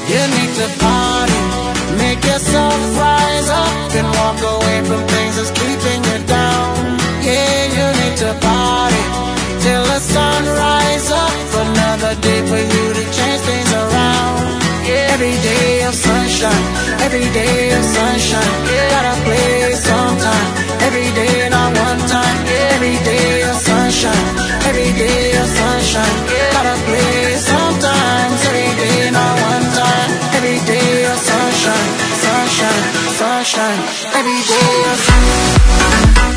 You need to party, make yourself rise up and walk away from things that's keeping you down. Yeah, you need to party till the sun rise up. Another day for you to change things around. Yeah. Every day of sunshine, every day of sunshine. Yeah. Gotta play sometime, every day not one time. Yeah. Every day of sunshine, every day of sunshine. Yeah. Gotta play sometimes, every day not one time. Every day of sunshine, sunshine, sunshine. Every day of sunshine.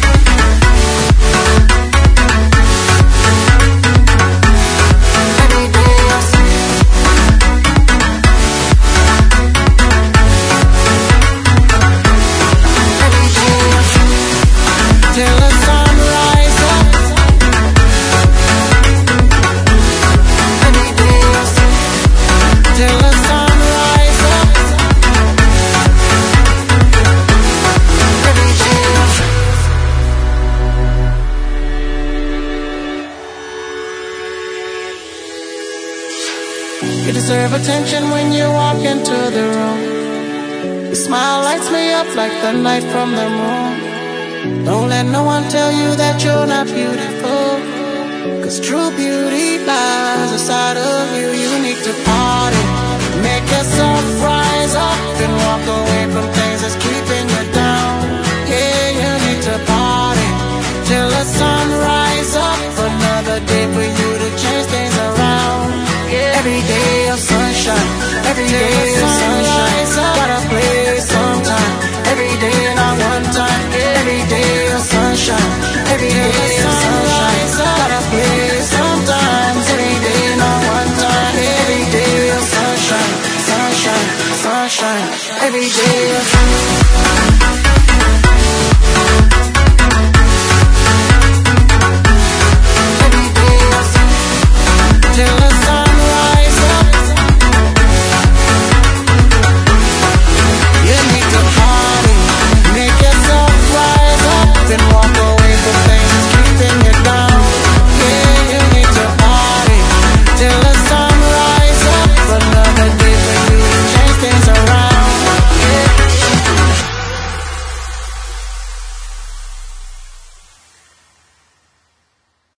You deserve attention when you walk into the room. Your smile lights me up like the light from the moon. Don't let no one tell you that you're not beautiful, 'cause true beauty lies inside of you. You need to party, make yourself rise up and walk away from things that's keeping you down. Yeah, you need to party till the sun rise up. Another day for you to change things around. Every day of sunshine, every day of sunshine. Gotta play sometime, every day not one time. Every day of sunshine, every day of sunshine. Gotta play sometimes, every day not one time. Every day of sunshine, sunshine, sunshine. Every day of sunshine.